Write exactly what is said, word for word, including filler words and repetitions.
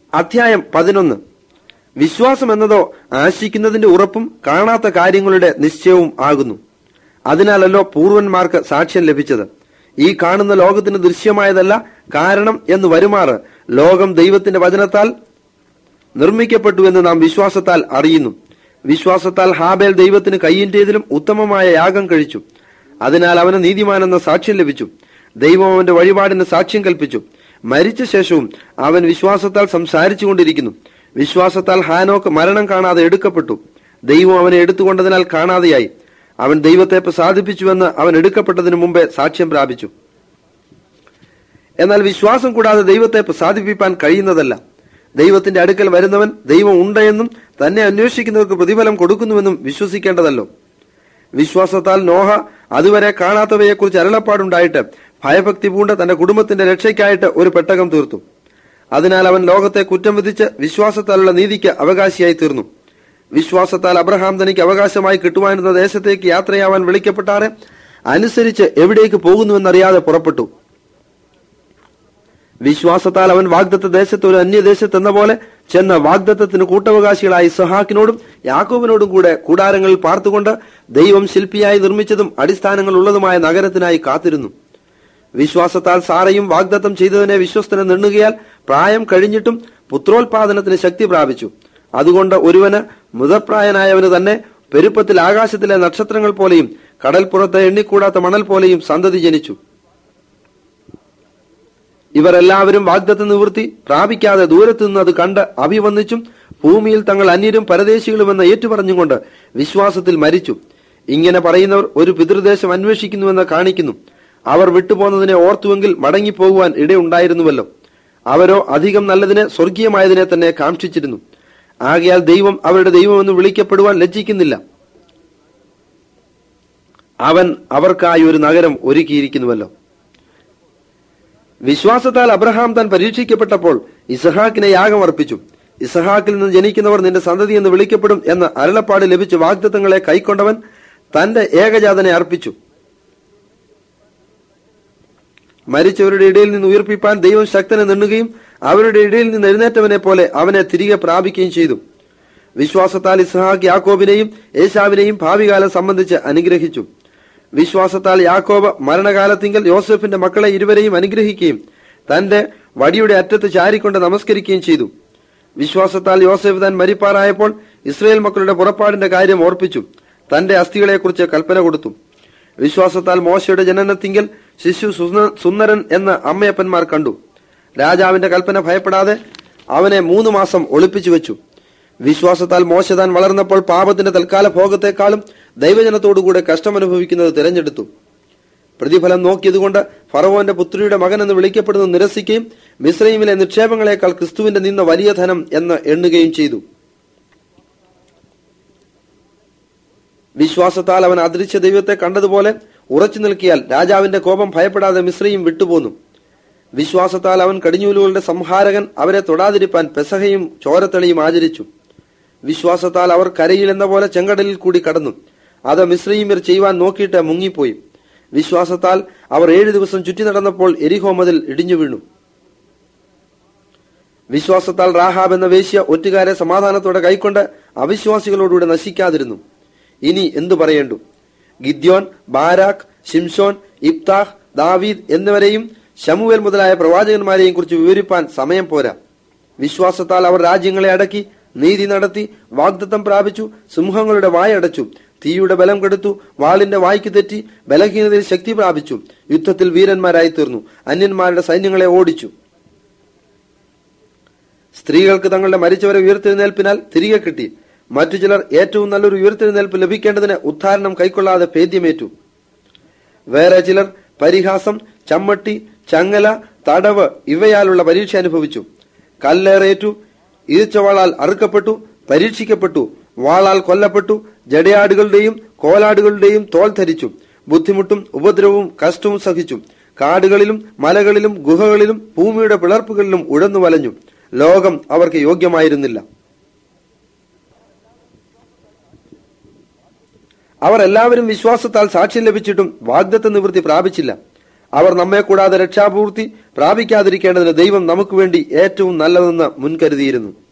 അധ്യായം പതിനൊന്ന്. വിശ്വാസം എന്നതോ ആശിക്കുന്നതിന്റെ ഉറപ്പും കാണാത്ത കാര്യങ്ങളുടെ നിശ്ചയവും ആകുന്നു. അതിനാലല്ലോ പൂർവന്മാർക്ക് സാക്ഷ്യം ലഭിച്ചത്. ഈ കാണുന്ന ലോകത്തിന് ദൃശ്യമായതല്ല, കാരണം എന്ന് വരുമാറ് ലോകം ദൈവത്തിന്റെ വചനത്താൽ നിർമ്മിക്കപ്പെട്ടു എന്ന് നാം വിശ്വാസത്താൽ അറിയുന്നു. വിശ്വാസത്താൽ ഹാബേൽ ദൈവത്തിന് കയ്യിന്റേതിലും ഉത്തമമായ യാഗം കഴിച്ചു. അതിനാൽ അവന് നീതിമാനെന്ന സാക്ഷ്യം ലഭിച്ചു. ദൈവം അവന്റെ വഴിപാടിന് സാക്ഷ്യം കൽപ്പിച്ചു. മരിച്ച ശേഷവും അവൻ വിശ്വാസത്താൽ സംസാരിച്ചു കൊണ്ടിരിക്കുന്നു. വിശ്വാസത്താൽ ഹാനോക്ക് മരണം കാണാതെ എടുക്കപ്പെട്ടു. ദൈവം അവനെ എടുത്തുകൊണ്ടതിനാൽ കാണാതെയായി. അവൻ ദൈവത്തെ പ്രസാദിപ്പിച്ചുവെന്ന് അവൻ എടുക്കപ്പെട്ടതിനു മുമ്പേ സാക്ഷ്യം പ്രാപിച്ചു. എന്നാൽ വിശ്വാസം കൂടാതെ ദൈവത്തെ പ്രസാദിപ്പിക്കാൻ കഴിയുന്നതല്ല. ദൈവത്തിന്റെ അടുക്കൽ വരുന്നവൻ ദൈവം ഉണ്ടെന്നും തന്നെ അന്വേഷിക്കുന്നവർക്ക് പ്രതിഫലം കൊടുക്കുന്നുവെന്നും വിശ്വസിക്കേണ്ടതല്ലോ. വിശ്വാസത്താൽ നോഹ അതുവരെ കാണാത്തവയെക്കുറിച്ച് അരുളപ്പാടുണ്ടായിട്ട് ഭയഭക്തി പൂണ്ട് തന്റെ കുടുംബത്തിന്റെ രക്ഷയ്ക്കായിട്ട് ഒരു പെട്ടകം തീർത്തു. അതിനാൽ അവൻ ലോകത്തെ കുറ്റം വിധിച്ച് വിശ്വാസത്താലുള്ള നീതിക്ക് അവകാശിയായി തീർന്നു. വിശ്വാസത്താൽ അബ്രഹാം തനിക്ക് അവകാശമായി കിട്ടുവാനിരുന്ന ദേശത്തേക്ക് യാത്രയാവാൻ വിളിക്കപ്പെട്ടാറെ അനുസരിച്ച് എവിടേക്ക് പോകുന്നുവെന്നറിയാതെ പുറപ്പെട്ടു. വിശ്വാസത്താൽ അവൻ വാഗ്ദത്ത ദേശത്ത് ഒരു അന്യദേശത്തെന്ന പോലെ ചെന്ന് വാഗ്ദത്തത്തിന് കൂട്ടവകാശികളായി ഇസ്ഹാക്കിനോടും യാക്കോബിനോടും കൂടെ കൂടാരങ്ങളിൽ പാർത്തുകൊണ്ട് ദൈവം ശില്പിയായി നിർമ്മിച്ചതും അടിസ്ഥാനങ്ങൾ ഉള്ളതുമായ നഗരത്തിനായി കാത്തിരുന്നു. വിശ്വാസത്താൽ സാറയും വാഗ്ദത്തം ചെയ്തതിനെ വിശ്വസ്തനെ നിണ്ണുകയാൽ പ്രായം കഴിഞ്ഞിട്ടും പുത്രോത്പാദനത്തിന് ശക്തി പ്രാപിച്ചു. അതുകൊണ്ട് ഒരുവന് മുതപ്രായനായവന് തന്നെ പെരുപ്പത്തിൽ ആകാശത്തിലെ നക്ഷത്രങ്ങൾ പോലെയും കടൽപ്പുറത്തെ എണ്ണിക്കൂടാത്ത മണൽ പോലെയും സന്തതി ജനിച്ചു. ഇവർ എല്ലാവരും വാഗ്ദത്ത നിവൃത്തി പ്രാപിക്കാതെ ദൂരത്തു നിന്ന് അത് കണ്ട് അഭിവന്ദിച്ചും ഭൂമിയിൽ തങ്ങൾ അന്യരും പരദേശികളുമെന്ന് ഏറ്റുപറഞ്ഞുകൊണ്ട് വിശ്വാസത്തിൽ മരിച്ചു. ഇങ്ങനെ പറയുന്നവർ ഒരു പിതൃദേശം അന്വേഷിക്കുന്നുവെന്ന് കാണിക്കുന്നു. അവർ വിട്ടുപോകുന്നതിനെ ഓർത്തുവെങ്കിൽ മടങ്ങിപ്പോകുവാൻ ഇടയുണ്ടായിരുന്നുവല്ലോ. അവരോ അധികം നല്ലതിനെ സ്വർഗീയമായതിനെ തന്നെ കാക്ഷിച്ചിരുന്നു. ആകയാൽ ദൈവം അവരുടെ ദൈവമെന്ന് വിളിക്കപ്പെടുവാൻ ലജ്ജിക്കുന്നില്ല. അവൻ അവർക്കായി ഒരു നഗരം ഒരുക്കിയിരിക്കുന്നുവല്ലോ. വിശ്വാസത്താൽ അബ്രഹാം താൻ പരീക്ഷിക്കപ്പെട്ടപ്പോൾ ഇസ്ഹാക്കിനെ യാഗം അർപ്പിച്ചു. ഇസ്ഹാക്കിൽ നിന്ന് ജനിക്കുന്നവർ നിന്റെ സന്തതി എന്ന് വിളിക്കപ്പെടും എന്ന അരുളപ്പാട് ലഭിച്ച വാഗ്ദത്തങ്ങളെ കൈക്കൊണ്ടവൻ തന്റെ ഏകജാതനെ അർപ്പിച്ചു. മരിച്ചവരുടെ ഇടയിൽ നിന്ന് ഉയർപ്പിപ്പാൻ ദൈവം ശക്തനെ നിണ്ണുകയും അവരുടെ ഇടയിൽ നിന്ന് എഴുന്നേറ്റവനെ പോലെ അവനെ തിരികെ പ്രാപിക്കുകയും ചെയ്തു. വിശ്വാസത്താൽ ഇസ്ഹാക്ക് യാക്കോബിനെയും ഏശാവിനെയും ഭാവികാലം സംബന്ധിച്ച് അനുഗ്രഹിച്ചു. വിശ്വാസത്താൽ യാക്കോബ് മരണകാലത്തിങ്കൽ യോസെഫിന്റെ മക്കളെ ഇരുവരെയും അനുഗ്രഹിക്കുകയും തന്റെ വടിയുടെ അറ്റത്ത് ചാരിക്കൊണ്ട് നമസ്കരിക്കുകയും ചെയ്തു. വിശ്വാസത്താൽ യോസെഫ് താൻ മരിപ്പാറായപ്പോൾ ഇസ്രായേൽ മക്കളുടെ പുറപ്പാടിന്റെ കാര്യം ഓർപ്പിച്ചു. തന്റെ അസ്ഥികളെക്കുറിച്ച് കൽപ്പന കൊടുത്തു. വിശ്വാസത്താൽ മോശയുടെ ജനനത്തിങ്കൽ ശിശു സുന്ദരൻ എന്ന് അമ്മയപ്പന്മാർ കണ്ടു. രാജാവിന്റെ കൽപ്പന ഭയപ്പെടാതെ അവനെ മൂന്നു മാസം ഒളിപ്പിച്ചു വെച്ചു. വിശ്വാസത്താൽ മോശ താൻ വളർന്നപ്പോൾ പാപത്തിന്റെ തൽക്കാല ഭോഗത്തെക്കാളും ദൈവജനത്തോടുകൂടെ കഷ്ടമനുഭവിക്കുന്നത് തിരഞ്ഞെടുത്തു. പ്രതിഫലം നോക്കിയതുകൊണ്ട് ഫറവോന്റെ പുത്രിയുടെ മകൻ എന്ന് വിളിക്കപ്പെടുന്നത് നിരസിക്കുകയും മിസ്രയീമിലെ നിക്ഷേപങ്ങളെക്കാൾ ക്രിസ്തുവിന്റെ നിന്ന വലിയ ധനം എന്ന് എണ്ണുകയും ചെയ്തു. വിശ്വാസത്താൽ അവൻ അദൃശ്യ ദൈവത്തെ കണ്ടതുപോലെ ഉറച്ചു നിൽക്കിയാൽ രാജാവിന്റെ കോപം ഭയപ്പെടാതെ മിസ്രയീം വിട്ടുപോന്നു. വിശ്വാസത്താൽ അവൻ കടിഞ്ഞൂലുകളുടെ സംഹാരകൻ അവരെ തൊടാതിരിപ്പാൻ പെസഹയും ചോരത്തളിയും ആചരിച്ചു. വിശ്വാസത്താൽ അവർ കരയിൽ എന്ന പോലെ ചെങ്കടലിൽ കൂടി കടന്നു. അത് മിസ്രയീമ്യർ ചെയ്യുവാൻ നോക്കിയിട്ട് മുങ്ങിപ്പോയി. വിശ്വാസത്താൽ അവർ ഏഴു ദിവസം ചുറ്റി നടന്നപ്പോൾ എരിഹോ മതിൽ ഇടിഞ്ഞു വീണു. വിശ്വാസത്താൽ റാഹാബ് എന്ന വേശ്യ ഒറ്റുകാരെ സമാധാനത്തോടെ കൈക്കൊണ്ട് അവിശ്വാസികളോടുകൂടെ നശിക്കാതിരുന്നു. ഇനി എന്തു പറയേണ്ടു? ഗിദ്യോൻ, ബാരാഖ്, ശിംശോൻ, ഇബ്താഹ്, ദാവീദ് എന്നിവരെയും ശമൂവേൽ മുതലായ പ്രവാചകന്മാരെയും കുറിച്ച് വിവരിപ്പാൻ സമയം പോരാ. വിശ്വാസത്താൽ അവർ രാജ്യങ്ങളെ അടക്കി, നീതി നടത്തി, വാഗ്ദത്തം പ്രാപിച്ചു, സിംഹങ്ങളുടെ വായടച്ചു, തീയുടെ ബലം കെടുത്തു, വാളിന്റെ വായ്ക്ക് തെറ്റി, ബലഹീനതയിൽ ശക്തി പ്രാപിച്ചു, യുദ്ധത്തിൽ വീരന്മാരായി തീർന്നു, അന്യന്മാരുടെ സൈന്യങ്ങളെ ഓടിച്ചു. സ്ത്രീകൾക്ക് തങ്ങളുടെ മരിച്ചവരെ ഉയർത്തെഴുന്നേൽപ്പിനാൽ തിരികെ കിട്ടി. മറ്റു ചിലർ ഏറ്റവും നല്ലൊരു ഉയർത്തെഴുന്നേൽപ്പ് ലഭിക്കേണ്ടതിന് ഉദ്ധാരണം കൈക്കൊള്ളാതെ ഭേദ്യമേറ്റു. വേറെ ചിലർ പരിഹാസം, ചമ്മട്ടി, ചങ്ങല, തടവ് ഇവയാലുള്ള പരീക്ഷ അനുഭവിച്ചു. കല്ലേറേറ്റു, ഈർച്ചവാളാൽ അറുക്കപ്പെട്ടു, പരീക്ഷിക്കപ്പെട്ടു, വാളാൽ കൊല്ലപ്പെട്ടു, ജടയാടുകളുടെയും കോലാടുകളുടെയും തോൾ ധരിച്ചു, ബുദ്ധിമുട്ടും ഉപദ്രവവും കഷ്ടവും സഹിച്ചു, കാടുകളിലും മലകളിലും ഗുഹകളിലും ഭൂമിയുടെ പിളർപ്പുകളിലും ഉഴന്നു വലഞ്ഞു. ലോകം അവർക്ക് യോഗ്യമായിരുന്നില്ല. അവർ എല്ലാവരും വിശ്വാസത്താൽ സാക്ഷ്യം ലഭിച്ചിട്ടും വാഗ്ദത്ത നിവൃത്തി പ്രാപിച്ചില്ല. അവർ നമ്മെ കൂടാതെ രക്ഷാപൂർത്തി പ്രാപിക്കാതിരിക്കേണ്ടതിന് ദൈവം നമുക്ക് വേണ്ടി ഏറ്റവും നല്ലതെന്ന് മുൻകരുതിയിരുന്നു.